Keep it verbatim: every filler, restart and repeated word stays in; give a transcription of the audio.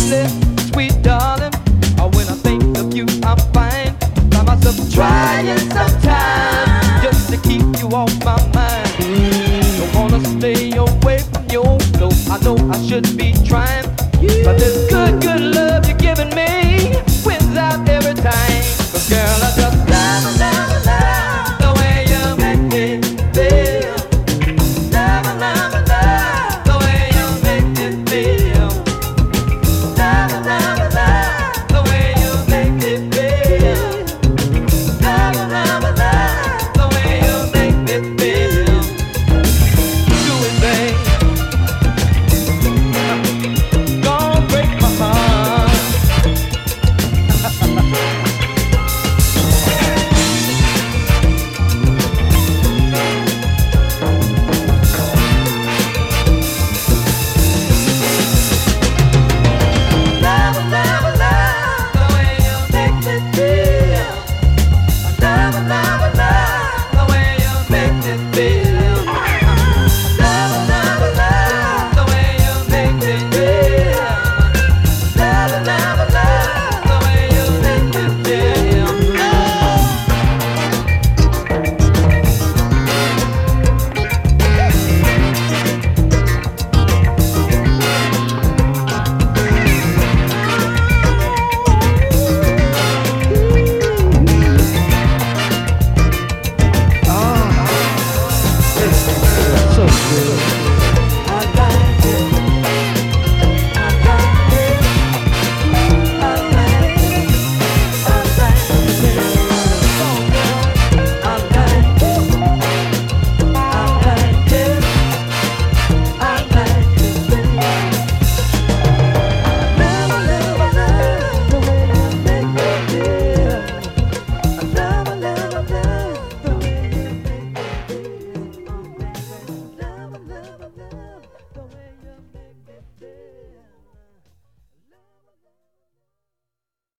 baby, sweet darling. Oh, when I think of you, I find find myself trying sometimes just to keep you off my mind. Don't wanna stay away from you, though I know I should be trying.